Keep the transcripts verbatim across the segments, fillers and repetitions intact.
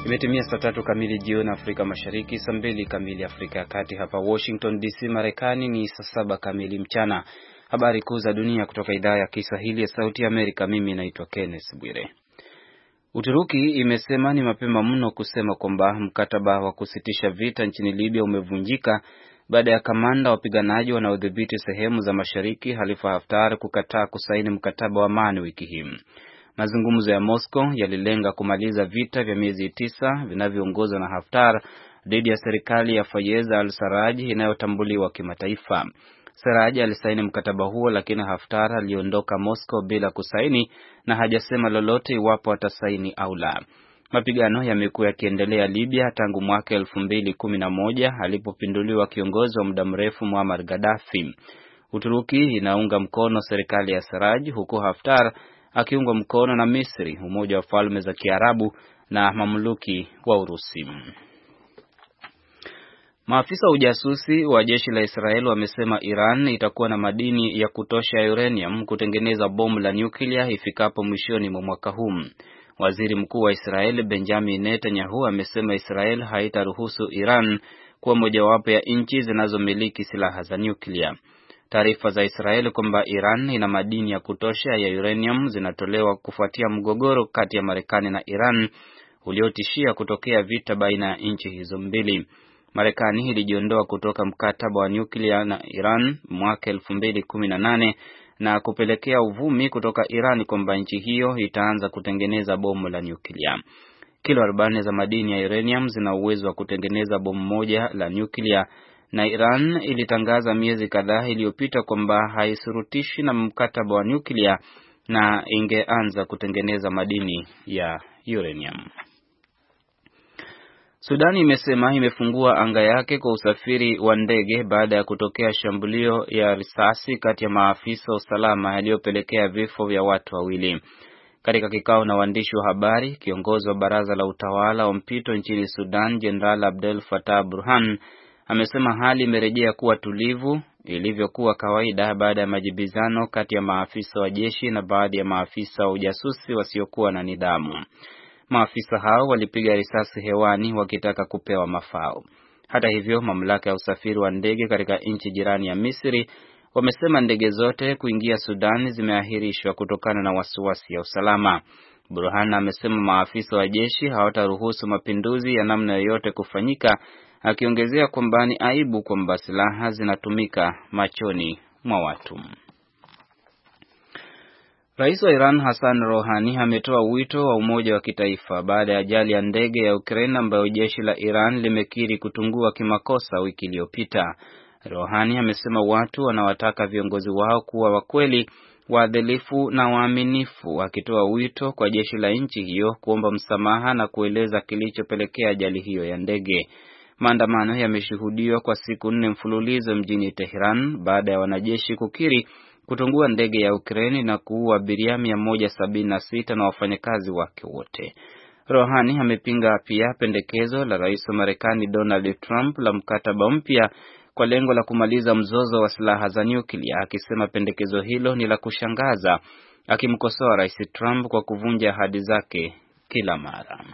Imetimia saa tatu kamili jioni Afrika Mashariki, saa mbili kamili Afrika ya Kati. Hapa Washington D C Marekani ni saa saba kamili mchana. Habari kuu za dunia kutoka idhaa ya Kiswahili ya Sauti ya Amerika. Mimi naitwa Kenneth Bwire. Uturuki imesema ni mapema mno kusema kwamba mkataba wa kusitisha vita nchini Libya umevunjika baada ya kamanda wa wapiganaji wanaodhibiti sehemu za mashariki Khalifa Haftar kukataa kusaini mkataba wa amani wiki hii. Mazungumzo ya Moscow yalilenga kumaliza vita vya miezi tisa vinavyoongozwa na Haftar dhidi ya serikali ya Fayez al-Sarraj inayotambuliwa kimataifa. Sarraj alisaini mkataba huo, lakini Haftar aliondoka Moscow bila kusaini na hajasema lolote iwapo atasaini au la. Mapigano yamekuwa yakiendelea Libya tangu mwaka elfu mbili kumi na moja alipopinduliwa kiongozi wa muda mrefu Muammar Gaddafi. Uturuki inaunga mkono serikali ya Sarraj huku Haftar akiungwa mkono na Misri, Umoja wa Falme za Kiarabu na mamluki wa Urusi. Maafisa wa ujasusi wa jeshi la Israeli wamesema Iran itakuwa na madini ya kutosha ya uranium kutengeneza bomu la nyuklia ifikapo mwishoni mwa mwaka huu. Waziri Mkuu wa Israeli Benjamin Netanyahu amesema Israeli haitaruhusu Iran kuwa mojawapo ya nchi zinazomiliki silaha za nyuklia. Taarifa za Israeli kwamba Iran ina madini ya kutosha ya uranium zinatolewa kufuatia mgogoro kati ya Marekani na Iran uliotishia kutokea vita baina ya nchi hizo mbili. Marekani ilijiondoa kutoka mkataba wa nyuklia na Iran mwaka elfu mbili kumi na nane na kupelekea uvumi kutoka Iran kwamba nchi hiyo itaanza kutengeneza bomu la nyuklia. Kilo arobaini za madini ya uranium zina uwezo wa kutengeneza bomu moja la nyuklia, na Iran ilitangaza miezi kadhaa iliyopita kwamba haisurutishi na mkataba wa nyuklia na ingeanza kutengeneza madini ya uranium. Sudani imesema imefungua anga yake kwa usafiri wa ndege baada ya kutokea shambulio ya risasi kati ya maafisa wa usalama yaliyopelekea vifo vya watu wawili. Katika kikao na waandishi wa habari, kiongozi wa baraza la utawala wa mpito nchini Sudan, General Abdel Fattah Burhan, amesema hali imerejea kuwa tulivu ilivyokuwa kawaida baada ya majibizano kati ya maafisa wa jeshi na baadhi ya maafisa wa ujasusi wasiokuwa na nidhamu. Maafisa hao walipiga risasi hewani wakitaka kupewa mafao. Hata hivyo, mamlaka ya usafiri wa ndege katika nchi jirani ya Misri wamesema ndege zote kuingia Sudan zimeahirishwa kutokana na wasiwasi ya usalama. Burhan amesema maafisa wa jeshi hawataruhusu mapinduzi ya namna yoyote kufanyika, akiongezea kwamba ni aibu kwamba silaha zinatumika machoni mwa watu. Rais wa Iran Hassan Rouhani ametoa wito wa umoja wa kitaifa baada ya ajali ya ndege ya Ukraine ambayo jeshi la Iran limekiri kutungua kimakosa wiki iliyopita. Rouhani amesema watu wanawataka viongozi wao kuwa wakweli, waadilifu na waaminifu, akitoa wito kwa jeshi la nchi hiyo kuomba msamaha na kueleza kilichopelekea ajali hiyo ya ndege. Maandamano yameshuhudiwa kwa siku nne mfululizo mjini Tehran baada ya wanajeshi kukiri kutungua ndege ya Ukraine na kuua abiria mia moja sabini na sita na wafanyakazi wake wote. Rouhani amepinga pia pendekezo la Rais wa Marekani Donald Trump la mkataba mpya kwa lengo la kumaliza mzozo wa silaha za nyuklia, akisema pendekezo hilo ni la kushangaza, akimkosoa Rais Trump kwa kuvunja ahadi zake kila mara.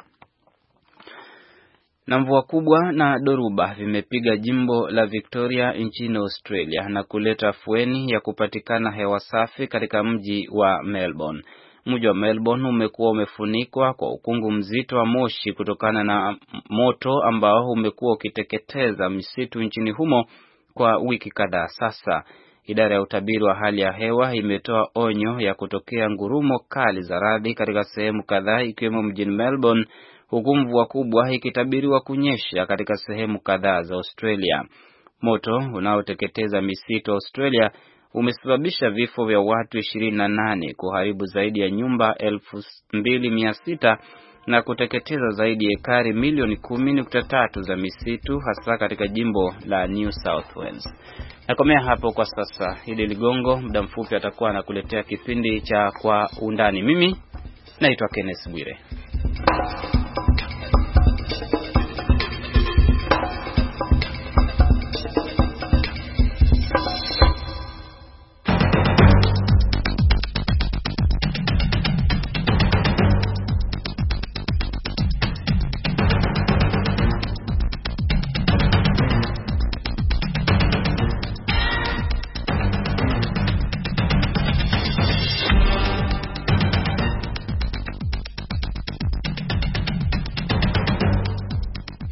Na mvua kubwa na dhoruba vimepiga jimbo la Victoria nchini Australia na kuleta afueni ya kupatikana hewa safi katika mji wa Melbourne. Mji wa Melbourne umekuwa umefunikwa kwa ukungu mzito wa moshi kutokana na moto ambao umekuwa ukiteketeza misitu nchini humo kwa wiki kadhaa sasa. Idara ya utabiri wa hali ya hewa imetoa onyo ya kutokea ngurumo kali za radi katika sehemu kadhaa ikiwemo mjini Melbourne, huku mvua kubwa ikitabiriwa kunyesha katika sehemu kadhaa za Australia. Moto unaoteketeza misitu Australia umesababisha vifo vya watu ishirini na nane, kuharibu zaidi ya nyumba elfu mbili mia sita na kuteketeza zaidi ya ekari milioni kumi nukta tatu za misitu, hasa katika jimbo la New South Wales. Nakomea hapo kwa sasa. Idi Ligongo muda mfupi atakuwa anakuletea kipindi cha Kwa Undani. Mimi naitwa Kenneth Bwire.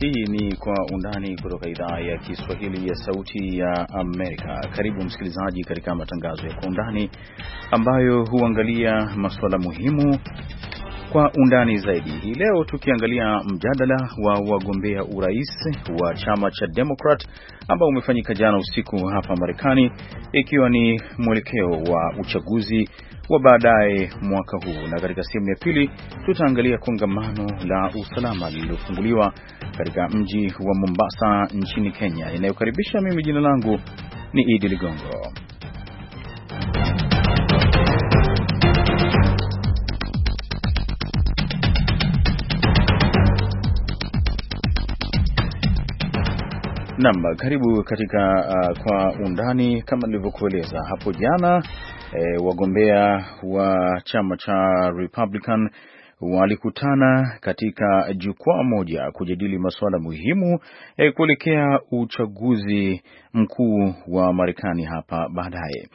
Hii ni Kwa Undani kutoka idhaa ya Kiswahili ya Sauti ya Amerika. Karibu msikilizaji katika matangazo ya Kwa Undani ambayo huangalia masuala muhimu kwa undani zaidi. Hii leo tukiangalia mjadala wa wagombea urais wa chama cha Democrat ambao umefanyika jana usiku hapa Marekani, ikiwa ni mwelekeo wa uchaguzi wa baadaye mwaka huu. Na katika sehemu ya pili tutaangalia kongamano la usalama lililofunguliwa katika mji wa Mombasa nchini Kenya. Inayokaribisha mimi, jina langu ni Idi Ligongo. Naam, karibu katika uh, Kwa Undani. Kama nilivyokueleza hapo jana, e, wagombea wa chama cha Republican walikutana katika jukwaa moja kujadili masuala muhimu e, kuelekea uchaguzi mkuu wa Marekani hapa baadaye.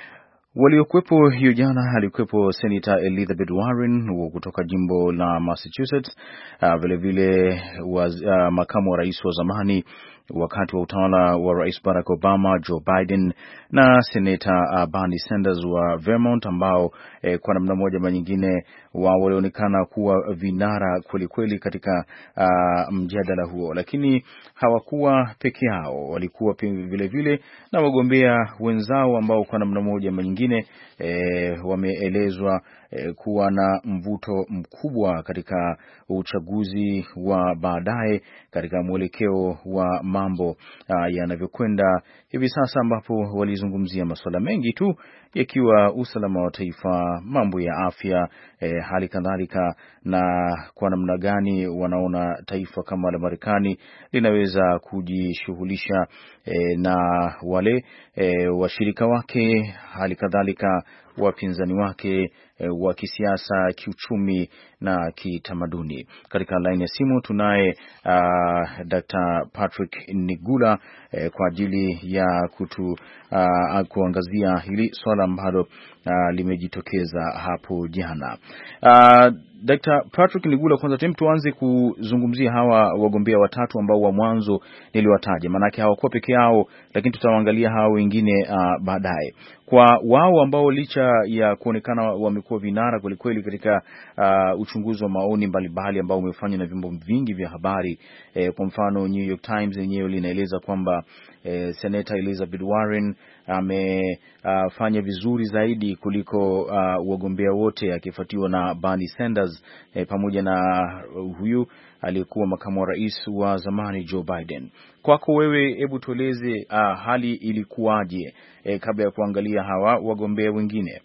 Waliokuwepo hiyo jana alikuwepo Senator Elizabeth Warren kutoka jimbo la Massachusetts, uh, vile vile was, uh, makamu wa rais wa zamani wakati wa utawala wa Rais Barack Obama, Joe Biden, na Senator uh, Bernie Sanders wa Vermont, ambao eh, kwa namna moja ama nyingine wao walionekana kuwa vinara kweli kweli katika uh, mjadala huo. Lakini hawakuwa peke yao, walikuwa vile vile na wagombea wenzao ambao kwa namna moja ama nyingine eh, wameelezwa eh, kuwa na mvuto mkubwa katika uchaguzi wa baadaye katika mwelekeo wa mambo uh, yanavyokwenda hivi sasa, ambapo walizungumzia masuala mengi tu, yakiwa usalama wa taifa, mambo ya afya, eh, hali kadhalika na kwa namna gani wanaona taifa kama la Marekani linaweza kujishughulisha eh, na wale eh, washirika wake, hali kadhalika wapinzani wake e, wa kisiasa, kiuchumi na kitamaduni. Katika line ya simu tunaye uh, Doctor Patrick Nigula e, kwa ajili ya kutu uh, kuangazia hili swala ambalo uh, limejitokeza hapo jana. Uh, Doctor Patrick Nigula, kwanza tem tuanze kuzungumzia hawa wagombea watatu ambao wa mwanzo niliwataja, manake hawakuwa peke yao, lakini tutawaangalia hawa wengine uh, baadaye. Kwa wao ambao licha ya kuonekana wamekuwa vinara kweli kweli katika uh, uchunguzi wa maoni mbalimbali ambao umefanywa na vyombo vingi vya habari, eh, kwa mfano New York Times yenyewe linaeleza kwamba eh, Senator Elizabeth Warren amefanya uh, vizuri zaidi kuliko uh, wagombea wote, akifuatiwa na Bernie Sanders eh, pamoja na uh, huyu aliyekuwa makamu wa rais wa zamani Joe Biden. Kwako wewe, hebu tueleze uh, hali ilikuwaje eh, kabla ya kuangalia hawa wagombea wengine?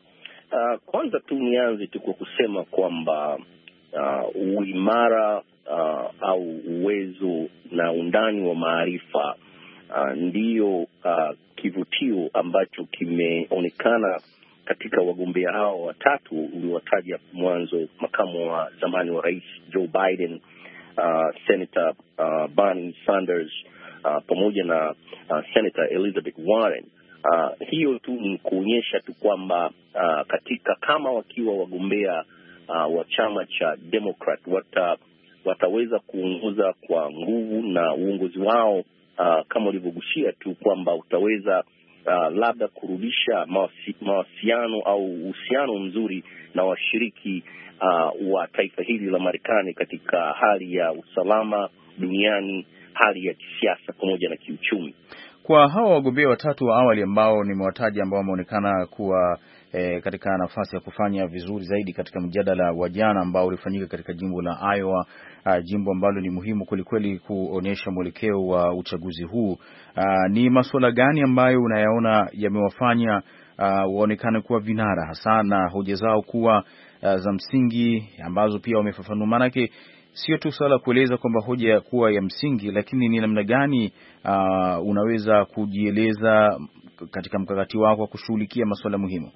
Uh, kwanza tu nianze tu kwa kusema kwamba uh, uimara uh, au uwezo na undani wa maarifa uh, ndiyo uh, kivutio ambacho kimeonekana katika wagombea hao watatu uliowataja mwanzo, makamu wa zamani wa rais Joe Biden, uh, Senator uh, Bernie Sanders uh, pamoja na uh, Senator Elizabeth Warren. Uh, hiyo tu ni kuonyesha tu kwamba uh, katika kama wakiwa wagombea uh, wa chama cha Democrat wata, wataweza kuongoza kwa nguvu, na uongozi wao uh, kama ulivyogushia tu kwamba utaweza uh, labda kurudisha mawasi, mawasiliano au uhusiano mzuri na washiriki uh, wa taifa hili la Marekani katika hali ya usalama duniani, hali ya kisiasa pamoja na kiuchumi. Kwa hawa wagombea watatu wa awali ambao nimewataja, ambao wameonekana kuwa e, katika nafasi ya kufanya vizuri zaidi katika mjadala wa jana ambao ulifanyika katika jimbo la Iowa, a, jimbo ambalo ni muhimu kwelikweli kuonyesha mwelekeo wa uchaguzi huu, a, ni masuala gani ambayo unayaona yamewafanya waonekane kuwa vinara, hasa na hoja zao kuwa a, za msingi ambazo pia wamefafanua? Manake sio tu swala kueleza kwamba hoja kuwa ya msingi, lakini ni namna gani uh, unaweza kujieleza katika mkakati wako wa kushughulikia masuala muhimu.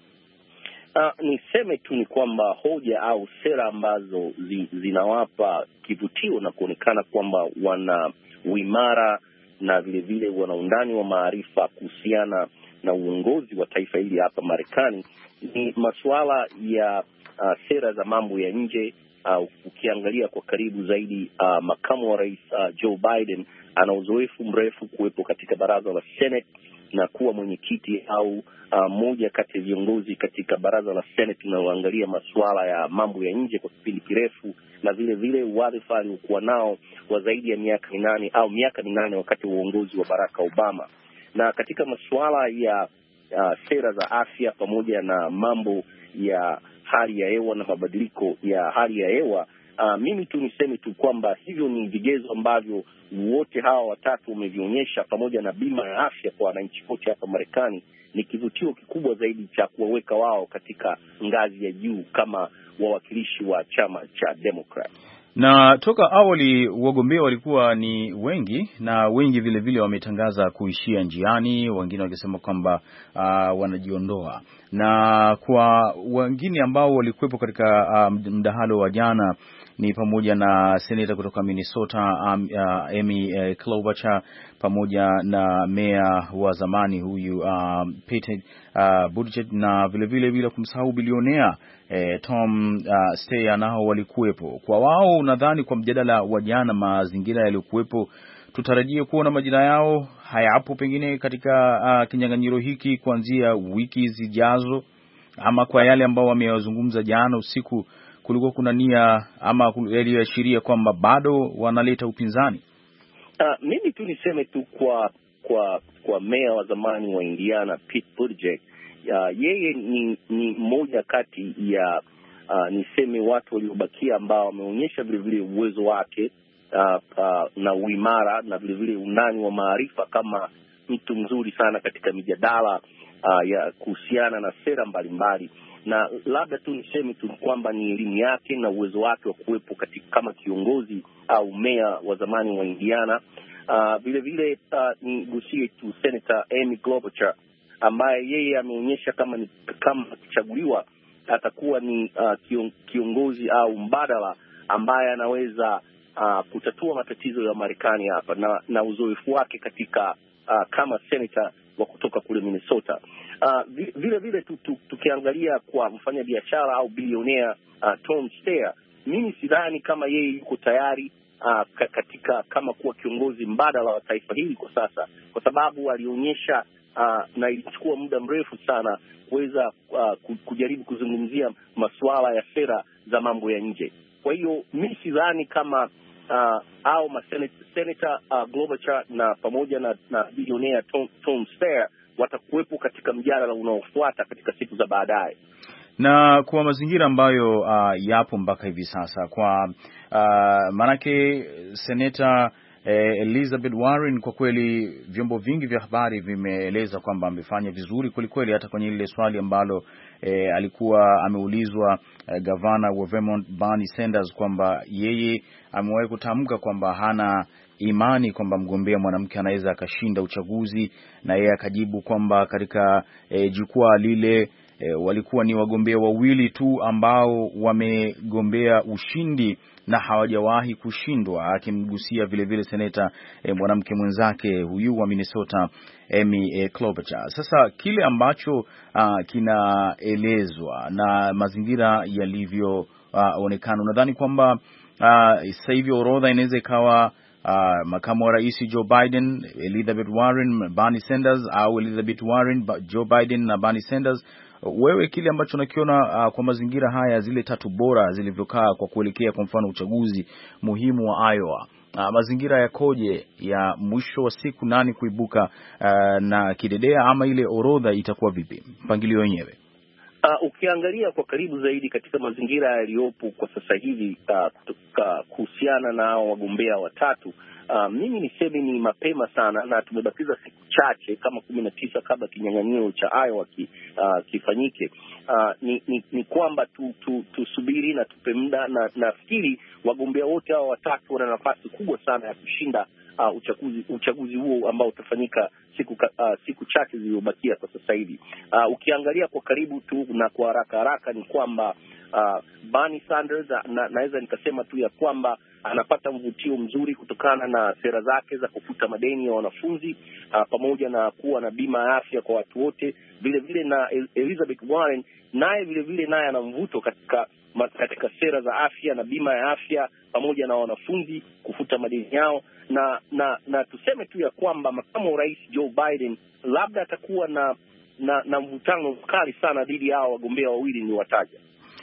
Uh, niseme tu ni kwamba hoja au sera ambazo zi, zinawapa kivutio na kuonekana kwamba wana uimara na vile vile wana undani wa maarifa kuhusiana na uongozi wa taifa hili hapa Marekani ni masuala ya uh, sera za mambo ya nje, uh, ukiangalia kwa karibu zaidi uh, makamu wa rais uh, Joe Biden ana uzoefu mrefu kuwepo katika baraza la Senate na kuwa mwenyekiti au uh, moja kati ya viongozi katika baraza la Senate linaloangalia masuala ya mambo ya nje kwa kipindi kirefu, na vile vile wadhifa aliokuwa nao wa zaidi ya miaka minane au miaka minane wakati wa uongozi wa Barack Obama. Na katika masuala ya uh, sera za afya pamoja na mambo ya hali ya hewa na mabadiliko ya hali ya hewa, Uh, mimi tu niseme tu kwamba hivyo ni vigezo ambavyo wote hawa watatu wamevionyesha, pamoja na bima ya afya kwa wananchi wote hapa Marekani, ni kivutio kikubwa zaidi cha kuwaweka wao katika ngazi ya juu kama wawakilishi wa chama cha Democrat. Na toka awali wagombea walikuwa ni wengi, na wengi vile vile wametangaza kuishia njiani, wengine wakisema kwamba uh, wanajiondoa. Na kwa wengine ambao walikuwepo katika uh, mdahalo wa jana ni pamoja na seneta kutoka Minnesota um, uh, Amy uh, Klobuchar, pamoja na meya wa zamani huyu uh, Pete uh, Buttigieg, na vile vile bila kumsahau bilionea eh, Tom uh, Steyer, nao walikuwepo. Kwa wao nadhani kwa mjadala wa jana, mazingira yaliyokuwepo, tutarajie kuona majina yao hayapo pengine katika uh, kinyang'anyiro hiki kuanzia wiki zijazo, ama kwa yale ambao wameyazungumza jana usiku kulikuwa kuna nia ama yaliyoashiria kwamba bado wanaleta upinzani? Uh, mimi tu niseme tu kwa kwa kwa meya wa zamani wa Indiana Pete Buttigieg, uh, yeye ni ni mmoja kati ya uh, niseme watu waliobakia ambao wameonyesha vile vile uwezo wake uh, uh, na uimara na vile vile undani wa maarifa kama mtu mzuri sana katika mijadala uh, ya kuhusiana na sera mbalimbali. Na labda tu niseme tu kwamba ni elimu yake na uwezo wake wa kuwepo katika kama kiongozi au meya wa zamani wa Indiana. Uh, vile vile uh, ni gusie tu Senator Amy Klobuchar, ambaye yeye ameonyesha kama ni kama kuchaguliwa atakuwa ni uh, kiongozi au mbadala ambaye anaweza uh, kutatua matatizo ya Marekani hapa, na, na uzoefu wake katika uh, kama senator wa kutoka kule Minnesota. Uh, vile vile tu, tu, tukiangalia kwa mfanyabiashara au bilionea uh, Tom Steyer, mimi sidhani kama yeye yuko tayari uh, katika kama kuwa kiongozi mbadala wa taifa hili kwa sasa, kwa sababu alionyesha uh, na ilichukua muda mrefu sana kuweza uh, kujaribu kuzungumzia masuala ya sera za mambo ya nje. Kwa hiyo mimi sidhani kama uh, au Senator uh, Klobuchar na pamoja na, na bilionea Tom, Tom Steyer watakuwepo katika mjadala unaofuata katika siku za baadaye. Na kwa mazingira ambayo uh, yapo mpaka hivi sasa, kwa uh, manake Senator eh, Elizabeth Warren, kwa kweli vyombo vingi vya habari vimeeleza kwamba amefanya vizuri kwelikweli, hata kwenye ile swali ambalo eh, alikuwa ameulizwa eh, gavana wa Vermont Bernie Sanders kwamba yeye amewahi kutamka kwamba hana imani kwamba mgombea mwanamke anaweza akashinda uchaguzi, na yeye akajibu kwamba katika e, jukwaa lile e, walikuwa ni wagombea wawili tu ambao wamegombea ushindi na hawajawahi kushindwa, akimgusia vile vile seneta e, mwanamke mwenzake huyu wa Minnesota Amy e, Klobuchar. Sasa kile ambacho a, kinaelezwa na mazingira yalivyoonekana, unadhani kwamba sasa hivi orodha inaweza ikawa Uh, makamu wa rais Joe Biden, Elizabeth Warren, Bernie Sanders, au Elizabeth Warren, Joe Biden na Bernie Sanders? Wewe kile ambacho unakiona uh, kwa mazingira haya, zile tatu bora zilivyokaa kwa kuelekea kwa mfano uchaguzi muhimu wa Iowa, uh, mazingira yakoje ya mwisho wa siku, nani kuibuka uh, na kidedea, ama ile orodha itakuwa vipi, mpangilio wenyewe? Uh, ukiangalia kwa karibu zaidi katika mazingira yaliyopo kwa sasa hivi uh, kuhusiana na wagombea watatu, uh, mimi niseme ni mapema sana, na tumebakiza siku chache kama kumi na tisa kabla kinyang'anyiro cha Iowa ki, uh, kifanyike. Uh, ni, ni, ni kwamba tu, tu, tusubiri na tupe muda, na nafikiri wagombea wote hao watatu wana nafasi kubwa sana ya kushinda Uh, uchaguzi uchaguzi huo ambao utafanyika siku uh, siku chache zilizobakia kwa sasa hivi. Uh, ukiangalia kwa karibu tu na kwa haraka haraka ni kwamba uh, Bernie Sanders, na naweza nikasema tu ya kwamba anapata mvutio mzuri kutokana na sera zake za kufuta madeni ya wanafunzi, uh, pamoja na kuwa na bima ya afya kwa watu wote. Vile vile na Elizabeth Warren naye vile vile naye ana mvuto katika katika sera za afya na bima ya afya pamoja na wanafunzi kufuta madeni yao, na na na tuseme tu ya kwamba makamu wa rais Joe Biden labda atakuwa na na, na mvutano mkali sana dhidi yao wagombea wawili ni wataja.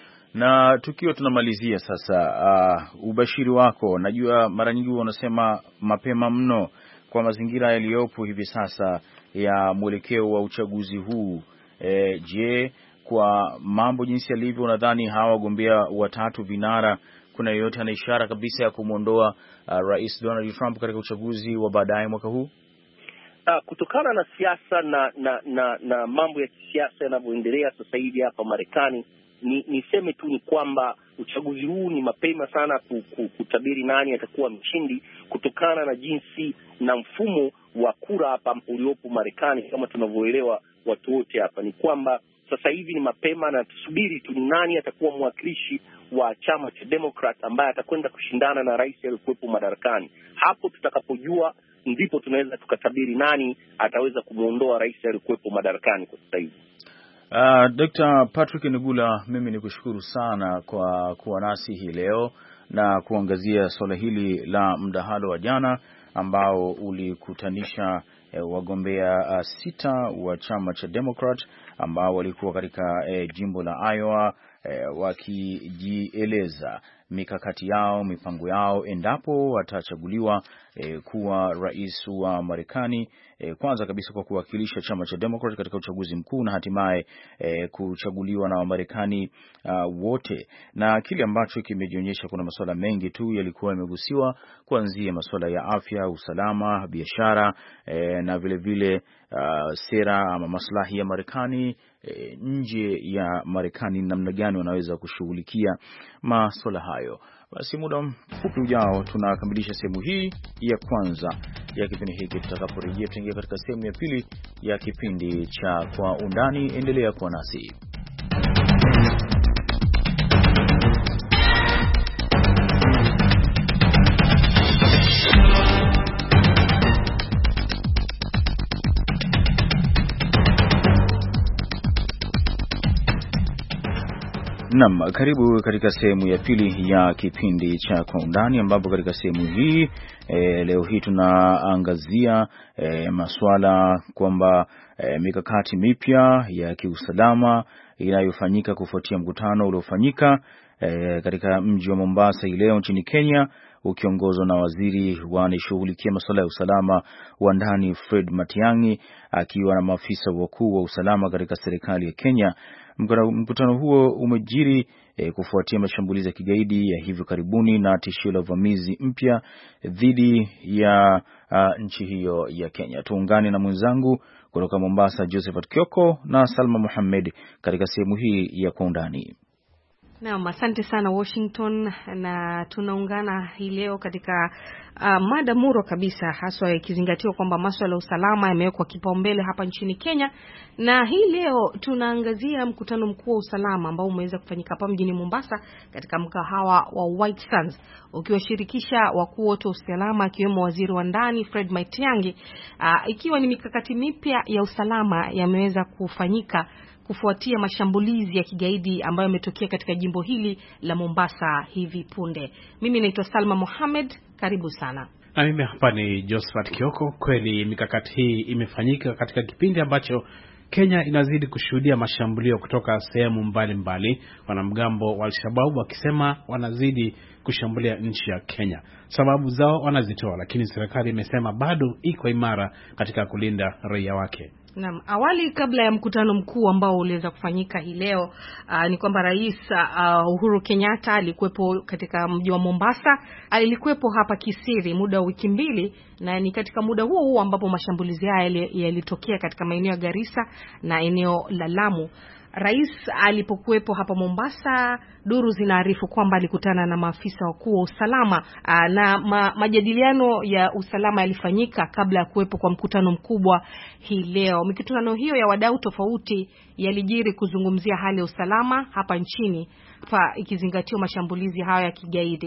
Na tukiwa tunamalizia sasa, uh, ubashiri wako, najua mara nyingi wanasema mapema mno kwa mazingira yaliyopo hivi sasa ya mwelekeo wa uchaguzi huu. E, je, kwa mambo jinsi yalivyo, unadhani hawa wagombea watatu vinara kuna yeyote ana ishara kabisa ya kumwondoa uh, Rais Donald Trump katika uchaguzi wa baadaye mwaka huu? Uh, kutokana na siasa na na na, na mambo ya kisiasa yanavyoendelea sasa hivi hapa Marekani, ni niseme tu ni kwamba uchaguzi huu ni mapema sana kutabiri nani atakuwa mshindi, kutokana na jinsi na mfumo wa kura hapa uliopo Marekani. Kama tunavyoelewa watu wote hapa, ni kwamba sasa hivi ni mapema na tusubiri tu nani atakuwa mwakilishi wa chama cha Democrat ambaye atakwenda kushindana na rais aliyekuwepo madarakani. Hapo tutakapojua ndipo tunaweza tukatabiri nani ataweza kumuondoa rais aliyekuwepo madarakani kwa sasa hivi. Uh, Doctor Patrick Nigula, mimi nikushukuru sana kwa kuwa nasi hii leo na kuangazia swala hili la mdahalo wa jana ambao ulikutanisha eh, wagombea uh, sita wa chama cha Democrat ambao walikuwa katika eh, jimbo la Iowa eh, wakijieleza mikakati yao, mipango yao endapo watachaguliwa eh, kuwa rais wa Marekani, eh, kwanza kabisa kwa kuwakilisha chama cha Democrat katika uchaguzi mkuu na hatimaye eh, kuchaguliwa na Wamarekani uh, wote. Na kile ambacho kimejionyesha, kuna masuala mengi tu yalikuwa yamegusiwa, kuanzia masuala ya afya, usalama, biashara eh, na vile vile uh, sera ama maslahi ya Marekani E, nje ya Marekani, namna gani wanaweza kushughulikia masuala hayo. Basi muda mfupi ujao tunakamilisha sehemu hii ya kwanza ya kipindi hiki. Tutakaporejea tutaingia katika sehemu ya pili ya kipindi cha Kwa Undani. Endelea kuwa nasi. Naam, karibu katika sehemu ya pili ya kipindi cha Kwa Undani, ambapo katika sehemu hii e, leo hii tunaangazia e, masuala kwamba e, mikakati mipya ya kiusalama inayofanyika kufuatia mkutano uliofanyika e, katika mji wa Mombasa hii leo nchini Kenya, ukiongozwa na waziri wa anayeshughulikia masuala ya usalama wa ndani Fred Matiang'i, akiwa na maafisa wakuu wa usalama katika serikali ya Kenya. Mkutano huo umejiri e, kufuatia mashambulizi ya kigaidi ya hivi karibuni na tishio la uvamizi mpya dhidi ya a, nchi hiyo ya Kenya. Tuungane na mwenzangu kutoka Mombasa Josephat Kioko na Salma Mohamed katika sehemu hii ya Kwa Undani. Naam, asante sana Washington, na tunaungana hii leo katika uh, mada muro kabisa, haswa ikizingatiwa kwamba masuala ya usalama yamewekwa kipaumbele hapa nchini Kenya. Na hii leo tunaangazia mkutano mkuu wa usalama ambao umeweza kufanyika hapa mjini Mombasa katika mkahawa wa White Sands, ukiwashirikisha wakuu wote wa usalama akiwemo waziri wa ndani Fred Matiang'i, uh, ikiwa ni mikakati mipya ya usalama yameweza kufanyika kufuatia mashambulizi ya kigaidi ambayo yametokea katika jimbo hili la Mombasa hivi punde. Mimi naitwa Salma Mohamed, karibu sana. Na mimi hapa ni Josephat Kioko. Kweli mikakati hii imefanyika katika kipindi ambacho Kenya inazidi kushuhudia mashambulio kutoka sehemu mbalimbali, wanamgambo wa Al-Shabaab wakisema wanazidi kushambulia nchi ya Kenya. Sababu zao wanazitoa, lakini serikali imesema bado iko imara katika kulinda raia wake. Naam, awali kabla ya mkutano mkuu ambao uliweza kufanyika hii leo, uh, ni kwamba Rais uh, Uhuru Kenyatta alikuwepo katika mji wa Mombasa. Alikuwepo hapa kisiri muda wa wiki mbili, na ni katika muda huo huo ambapo mashambulizi haya yalitokea katika maeneo ya Garissa na eneo la Lamu. Rais alipokuwepo hapa Mombasa, duru zinaarifu kwamba alikutana na maafisa wakuu wa usalama, aa, na ma, majadiliano ya usalama yalifanyika kabla ya kuwepo kwa mkutano mkubwa hii leo. Mikutano hiyo ya wadau tofauti yalijiri kuzungumzia hali ya usalama hapa nchini, pa ikizingatiwa mashambulizi hayo ya kigaidi.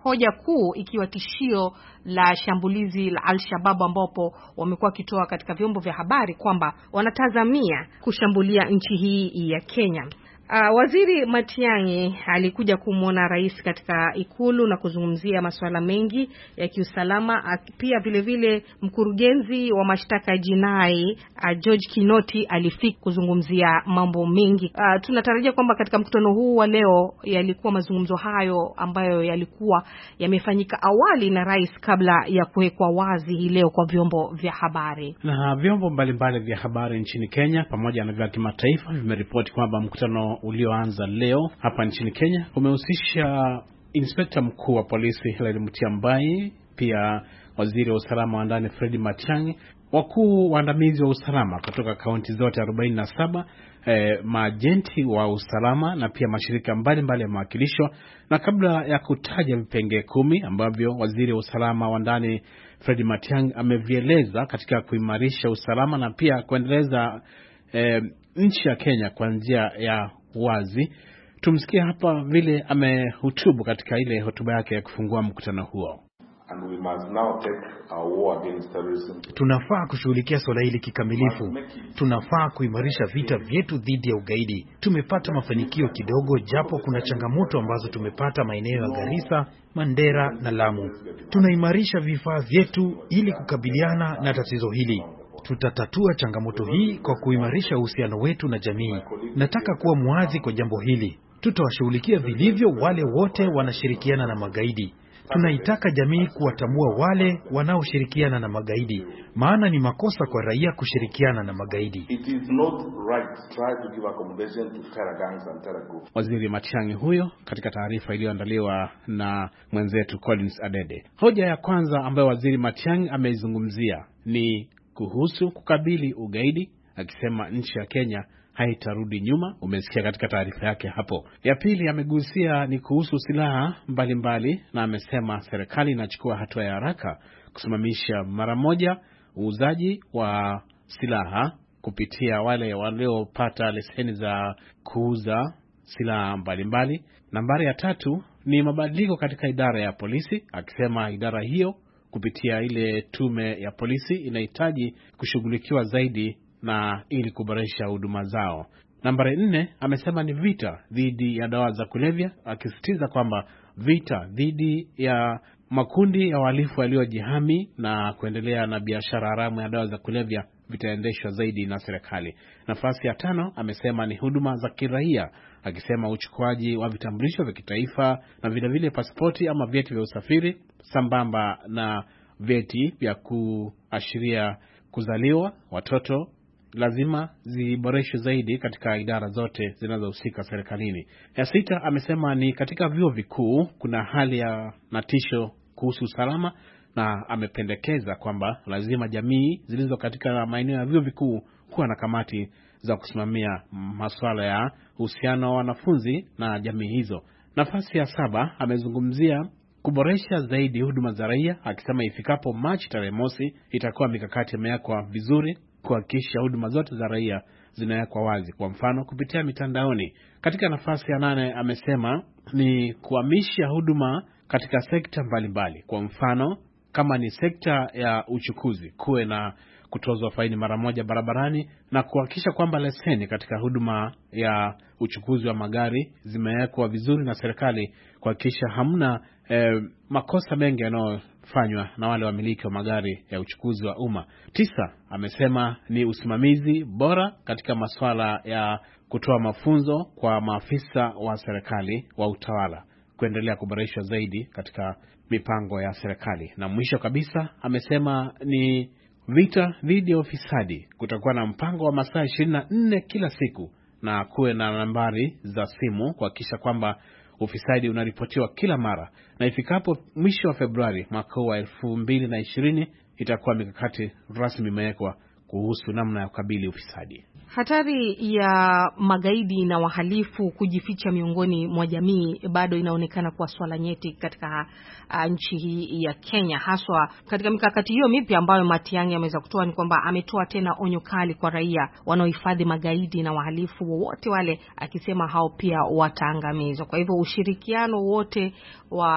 hoja kuu ikiwa tishio la shambulizi la Al-Shabaab ambapo wamekuwa kitoa katika vyombo vya habari kwamba wanatazamia kushambulia nchi hii ya Kenya. Uh, Waziri Matiang'i alikuja kumwona rais katika ikulu na kuzungumzia masuala mengi ya kiusalama. Uh, pia vile vile mkurugenzi wa mashtaka ya jinai uh, George Kinoti alifika kuzungumzia mambo mengi. Uh, tunatarajia kwamba katika mkutano huu wa leo yalikuwa mazungumzo hayo ambayo yalikuwa yamefanyika awali na rais kabla ya kuwekwa wazi hii leo kwa vyombo vya habari. Na vyombo mbalimbali vya habari nchini Kenya pamoja na vya kimataifa vimeripoti kwamba mkutano ulioanza leo hapa nchini Kenya umehusisha Inspector mkuu wa polisi Hilary Mutyambai, pia waziri wa usalama wa ndani Fred Matiang'i, wakuu waandamizi wa usalama kutoka kaunti zote arobaini na saba, eh, maajenti wa usalama na pia mashirika mbalimbali yamewakilishwa. Na kabla ya kutaja vipengee kumi ambavyo waziri wa usalama wa ndani Fred Matiang'i amevieleza katika kuimarisha usalama na pia kuendeleza eh, nchi ya Kenya kwa njia ya wazi, tumsikie hapa vile amehutubu katika ile hotuba yake ya kufungua mkutano huo. And we must now take our war against terrorism. Tunafaa kushughulikia swala hili kikamilifu. Tunafaa kuimarisha vita vyetu dhidi ya ugaidi. Tumepata mafanikio kidogo, japo kuna changamoto ambazo tumepata maeneo ya Garissa, Mandera na Lamu. Tunaimarisha vifaa vyetu ili kukabiliana na tatizo hili. Tutatatua changamoto hii kwa kuimarisha uhusiano wetu na jamii. Nataka kuwa mwazi kwa jambo hili. Tutawashughulikia vilivyo wale wote wanashirikiana na magaidi. Tunaitaka jamii kuwatambua wale wanaoshirikiana na magaidi, maana ni makosa kwa raia kushirikiana na magaidi. It is not right to try to give accommodation to terror gangs and terror groups. Waziri Matiang'i huyo katika taarifa iliyoandaliwa na mwenzetu Collins Adede. Hoja ya kwanza ambayo waziri Matiang'i ameizungumzia ni kuhusu kukabili ugaidi, akisema nchi ya Kenya haitarudi nyuma. Umesikia katika taarifa yake hapo. Ya pili amegusia ni kuhusu silaha mbalimbali, na amesema serikali inachukua hatua ya haraka kusimamisha mara moja uuzaji wa silaha kupitia wale waliopata leseni za kuuza silaha mbalimbali. Nambari ya tatu ni mabadiliko katika idara ya polisi, akisema idara hiyo kupitia ile tume ya polisi inahitaji kushughulikiwa zaidi na ili kuboresha huduma zao. Nambari nne amesema ni vita dhidi ya dawa za kulevya, akisisitiza kwamba vita dhidi ya makundi ya wahalifu waliojihami na kuendelea na biashara haramu ya dawa za kulevya vitaendeshwa zaidi na serikali. Nafasi ya tano amesema ni huduma za kiraia, akisema uchukuaji wa vitambulisho vya kitaifa na vile vile pasipoti ama vyeti vya usafiri sambamba na vyeti vya kuashiria kuzaliwa watoto lazima ziboreshwe zaidi katika idara zote zinazohusika serikalini. Ya sita amesema ni katika vyuo vikuu kuna hali ya natisho kuhusu usalama, na amependekeza kwamba lazima jamii zilizo katika maeneo ya vyuo vikuu kuwa na kamati za kusimamia masuala ya uhusiano wa wanafunzi na jamii hizo. Nafasi ya saba amezungumzia kuboresha zaidi huduma za raia, akisema ifikapo Machi tarehe mosi itakuwa mikakati imewekwa vizuri kuhakikisha huduma zote za raia zinawekwa wazi, kwa mfano kupitia mitandaoni. Katika nafasi ya nane amesema ni kuhamisha huduma katika sekta mbalimbali, kwa mfano kama ni sekta ya uchukuzi kuwe na kutozwa faini mara moja barabarani, na kuhakikisha kwamba leseni katika huduma ya uchukuzi wa magari zimewekwa vizuri na serikali, kuhakikisha hamna eh, makosa mengi yanayofanywa na wale wamiliki wa magari ya uchukuzi wa umma. Tisa amesema ni usimamizi bora katika masuala ya kutoa mafunzo kwa maafisa wa serikali wa utawala, kuendelea kuboreshwa zaidi katika mipango ya serikali. Na mwisho kabisa amesema ni vita dhidi ya ufisadi, kutakuwa na mpango wa masaa ishirini na nne kila siku na kuwe na nambari za simu kuhakikisha kwamba ufisadi unaripotiwa kila mara, na ifikapo mwisho wa Februari mwaka wa elfu mbili na ishirini itakuwa mikakati rasmi imewekwa kuhusu namna ya kukabili ufisadi. Hatari ya magaidi na wahalifu kujificha miongoni mwa jamii bado inaonekana kuwa swala nyeti katika uh, nchi hii ya Kenya, haswa katika mikakati hiyo mipya ambayo Matiang'i ameweza kutoa. Ni kwamba ametoa tena onyo kali kwa raia wanaohifadhi magaidi na wahalifu wote wale, akisema hao pia wataangamizwa. Kwa hivyo ushirikiano wote wa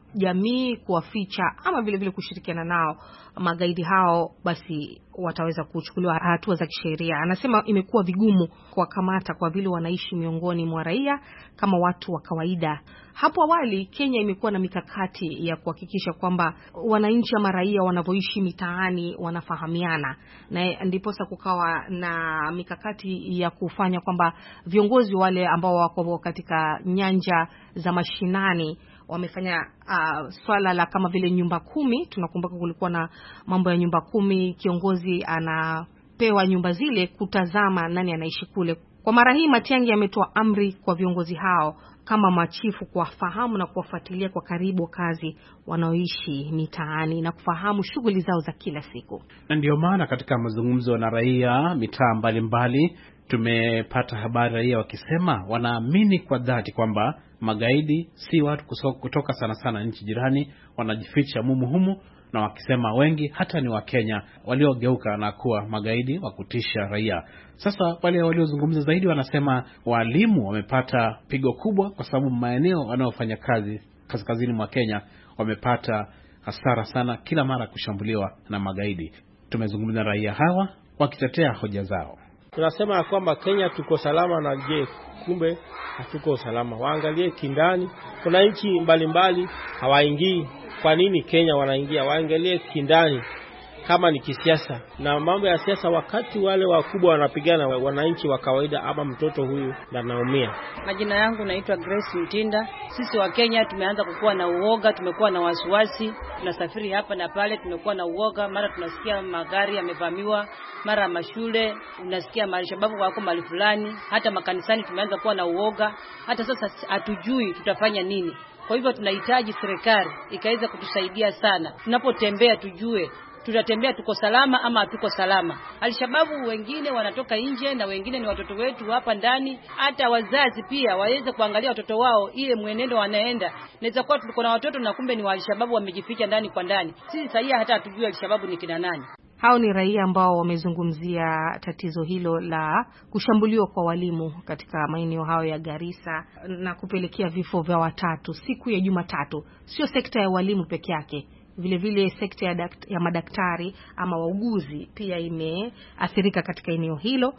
jamii, kuwaficha ama vile vile kushirikiana nao magaidi hao, basi wataweza kuchukuliwa hatua za kisheria. Anasema imekuwa vigumu kuwakamata kwa vile wanaishi miongoni mwa raia kama watu wa kawaida. Hapo awali Kenya imekuwa na mikakati ya kuhakikisha kwamba wananchi ama raia wanavyoishi mitaani wanafahamiana, na ndipo sasa kukawa na mikakati ya kufanya kwamba viongozi wale ambao wako katika nyanja za mashinani wamefanya uh, swala la kama vile nyumba kumi. Tunakumbuka kulikuwa na mambo ya nyumba kumi, kiongozi anapewa nyumba zile kutazama nani anaishi kule. Kwa mara hii Matiang'i ametoa amri kwa viongozi hao kama machifu kuwafahamu na kuwafuatilia kwa karibu kazi wanaoishi mitaani na kufahamu shughuli zao za kila siku. Na ndio maana katika mazungumzo na raia mitaa mbalimbali tumepata habari raia wakisema wanaamini kwa dhati kwamba magaidi si watu kutoka sana sana nchi jirani, wanajificha mumu humu, na wakisema wengi hata ni Wakenya waliogeuka na kuwa magaidi wa kutisha raia. Sasa wale waliozungumza zaidi wanasema walimu wamepata pigo kubwa kwa sababu maeneo wanaofanya kazi kaskazini mwa Kenya wamepata hasara sana, kila mara kushambuliwa na magaidi. Tumezungumza na raia hawa wakitetea hoja zao. Tunasema kwamba Kenya tuko salama, na je, kumbe hatuko salama. Waangalie kindani, kuna nchi mbalimbali hawaingii. Kwa nini Kenya wanaingia? Waangalie kindani kama ni kisiasa. Na mambo ya siasa, wakati wale wakubwa wanapigana, wananchi wa kawaida ama mtoto huyu anaumia. Majina yangu naitwa Grace Mtinda. Sisi wa Kenya tumeanza kukua na uoga, tumekuwa na wasiwasi, tunasafiri hapa na pale, tumekuwa na uoga. Mara tunasikia magari yamevamiwa, mara mashule unasikia Al-Shabaab wako mahali fulani, hata makanisani tumeanza kuwa na uoga. Hata sasa hatujui tutafanya nini. Kwa hivyo tunahitaji serikali ikaweza kutusaidia sana. Tunapotembea tujue tutatembea tuko salama ama hatuko salama. Al-Shabaab wengine wanatoka nje na wengine ni watoto wetu hapa ndani. Hata wazazi pia waweze kuangalia watoto wao ile mwenendo wanaenda. Inaweza kuwa tuko na watoto na kumbe ni Al-Shabaab wamejificha ndani kwa ndani. Sisi sasa hata hatujui Al-Shabaab ni kina nani. Hao ni raia ambao wamezungumzia tatizo hilo la kushambuliwa kwa walimu katika maeneo hayo ya Garissa na kupelekea vifo vya watatu siku ya Jumatatu. Sio sekta ya walimu peke yake, vile vile sekta ya, dakt, ya madaktari ama wauguzi pia imeathirika katika eneo hilo.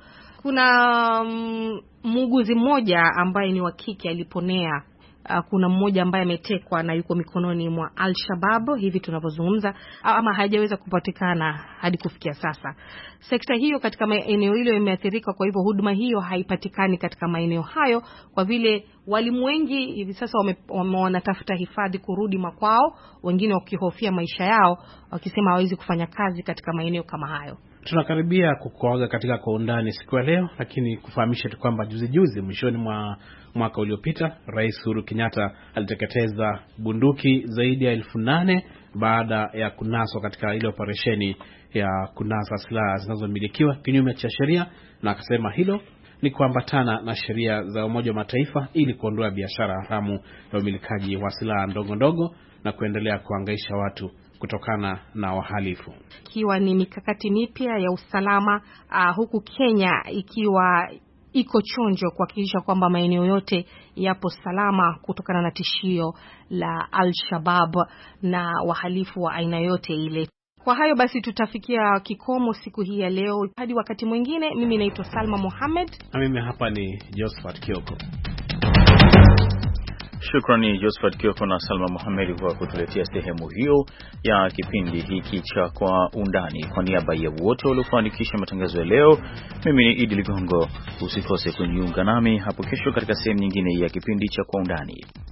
Kuna um, muuguzi mmoja ambaye ni wa kike aliponea. Uh, kuna mmoja ambaye ametekwa na yuko mikononi mwa Al-Shabaab hivi tunavyozungumza, ama hajaweza kupatikana hadi kufikia sasa. Sekta hiyo katika maeneo hilo imeathirika, kwa hivyo huduma hiyo haipatikani katika maeneo hayo kwa vile walimu wengi hivi sasa wame, wanatafuta hifadhi kurudi makwao, wengine wakihofia maisha yao wakisema hawezi kufanya kazi katika maeneo kama hayo. Tunakaribia kukoaga katika kwa undani siku ya leo, lakini kufahamisha tu kwamba juzi juzi mwishoni mwa mwaka uliopita Rais Uhuru Kenyatta aliteketeza bunduki zaidi ya elfu nane baada ya kunaswa katika ile operesheni ya kunasa silaha zinazomilikiwa kinyume cha sheria, na akasema hilo ni kuambatana na sheria za Umoja wa Mataifa ili kuondoa biashara haramu ya umilikaji wa silaha ndogo ndogo na kuendelea kuhangaisha watu kutokana na wahalifu. Ikiwa ni mikakati mipya ya usalama uh, huku Kenya ikiwa iko chonjo kuhakikisha kwamba maeneo yote yapo salama kutokana na tishio la Al-Shabaab na wahalifu wa aina yote ile. Kwa hayo basi tutafikia kikomo siku hii ya leo. Hadi wakati mwingine, mimi naitwa Salma Mohamed. Na mimi hapa ni Josephat Kioko. Shukrani Josephat Kioko na Salma Mohamed kwa kutuletea sehemu hiyo ya kipindi hiki cha Kwa Undani. Kwa niaba ya wote waliofanikisha matangazo ya leo, mimi ni Idi Ligongo. Usikose kujiunga nami hapo kesho katika sehemu nyingine ya kipindi cha Kwa Undani.